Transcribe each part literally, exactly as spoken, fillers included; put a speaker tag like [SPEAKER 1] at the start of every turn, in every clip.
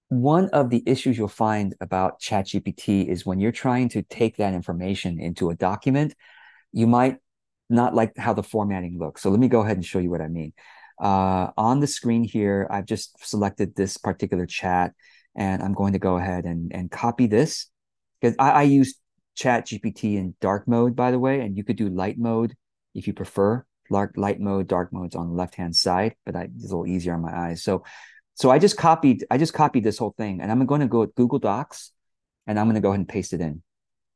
[SPEAKER 1] one of the issues you'll find about ChatGPT is when you're trying to take that information into a document, you might not like how the formatting looks. So let me go ahead and show you what I mean. Uh, on the screen here, I've just selected this particular chat, and I'm going to go ahead and, and copy this because I, I use ChatGPT in dark mode, by the way, and you could do light mode if you prefer. Light, light mode, dark mode's on the left-hand side, but I, it's a little easier on my eyes. So, so I just copied, I just copied this whole thing, and I'm going to go with Google Docs, and I'm going to go ahead and paste it in.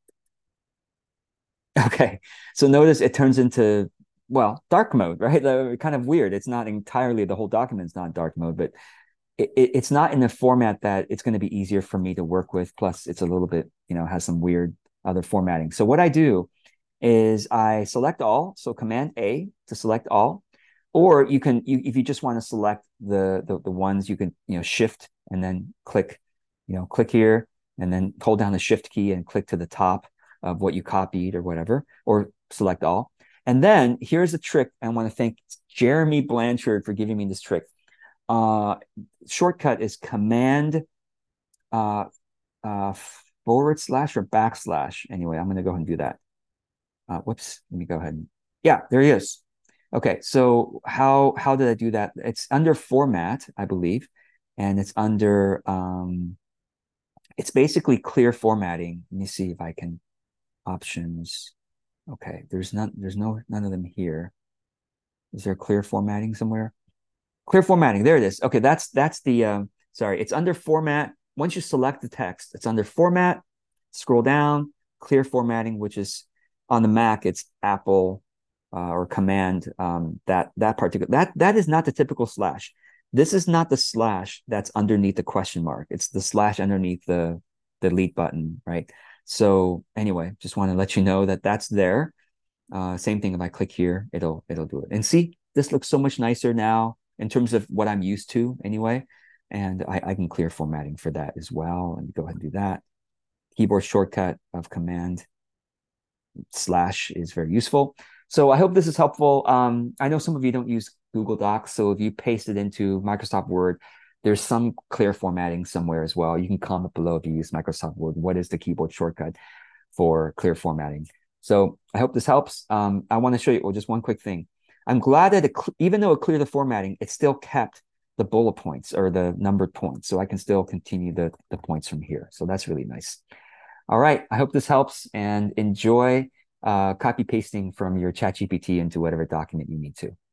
[SPEAKER 1] Okay. So notice it turns into, well, dark mode, right? Uh, kind of weird. It's not entirely, the whole document's not dark mode, but it, it, it's not in a format that it's going to be easier for me to work with. Plus, it's a little bit, you know, has some weird other formatting. So what I do is I select all. So Command A to select all. Or you can, you, if you just want to select the, the the ones, you can, you know, Shift and then click, you know, click here and then hold down the Shift key and click to the top of what you copied or whatever, or select all. And then here's a trick. I want to thank Jeremy Blanchard for giving me this trick. Uh, shortcut is Command uh, uh, forward slash or backslash. Anyway, I'm going to go ahead and do that. Uh, whoops, let me go ahead. And, yeah, there he is. Okay, so how how did I do that? It's under format, I believe, and it's under um, it's basically clear formatting. Let me see if I can options. Okay, there's none. There's no none of them here. Is there clear formatting somewhere? Clear formatting. There it is. Okay, that's that's the um, sorry. It's under format. Once you select the text, it's under format. Scroll down, clear formatting, which is on the Mac. It's Apple uh, or Command. Um, that that particular that that is not the typical slash. This is not the slash that's underneath the question mark. It's the slash underneath the the delete button, right? So anyway, just want to let you know that that's there. Uh, same thing if I click here, it'll it'll do it. And see, this looks so much nicer now in terms of what I'm used to anyway. And I, I can clear formatting for that as well. And go ahead and do that. Keyboard shortcut of Command slash is very useful. So I hope this is helpful. Um, I know some of you don't use Google Docs, so if you paste it into Microsoft Word, there's some clear formatting somewhere as well. You can comment below if you use Microsoft Word. What is the keyboard shortcut for clear formatting? So I hope this helps. Um, I want to show you well, just one quick thing. I'm glad that it, even though it cleared the formatting, it still kept the bullet points or the numbered points. So I can still continue the, the points from here. So that's really nice. All right. I hope this helps and enjoy uh, copy pasting from your ChatGPT into whatever document you need to.